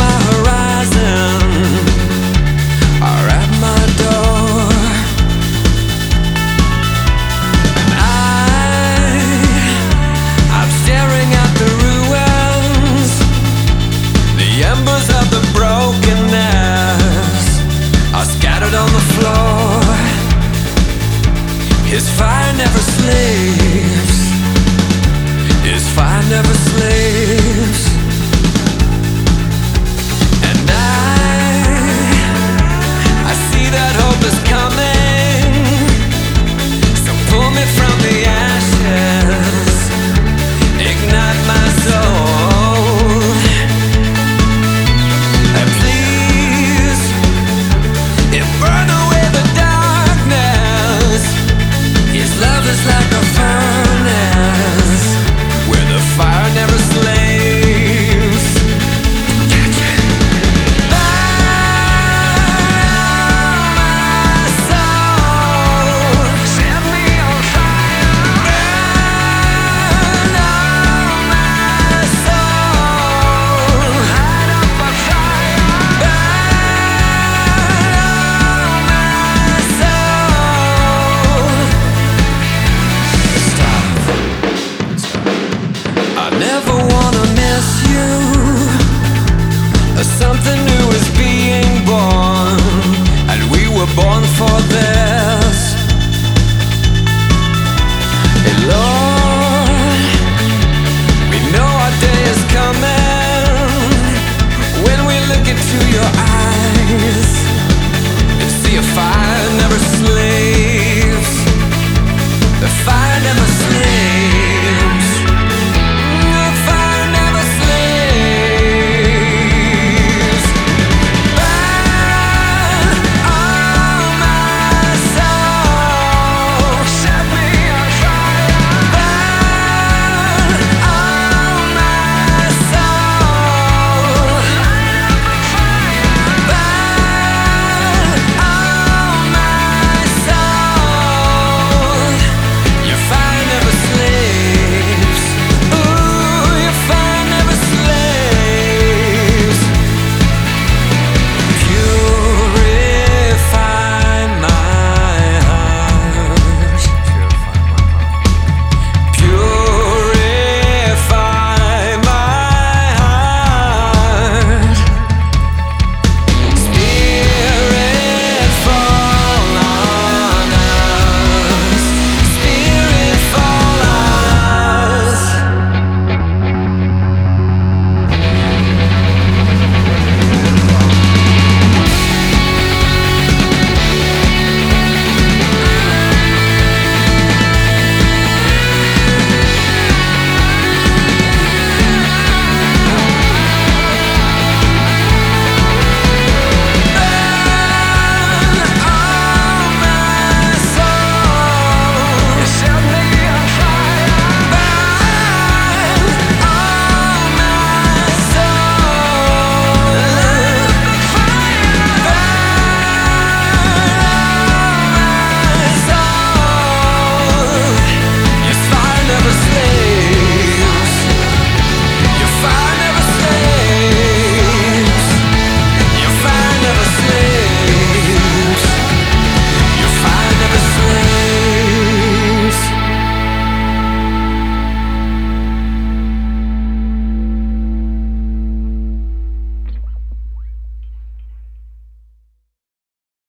my horizon are at my door, and I'm staring at the ruins, the embers of the brokenness are scattered on the floor. His fire never sleeps. His fire never sleeps. And I see that hope is coming. So pull me from the ashes, ignite my soul, and please, burn away the darkness. His love is like a furnace where the fire never slaves. Burn my soul, set me on fire. Burn my soul, light up a fire. Burn my soul. Stop. I never wanna miss you. Something new is being born, and we were born for this.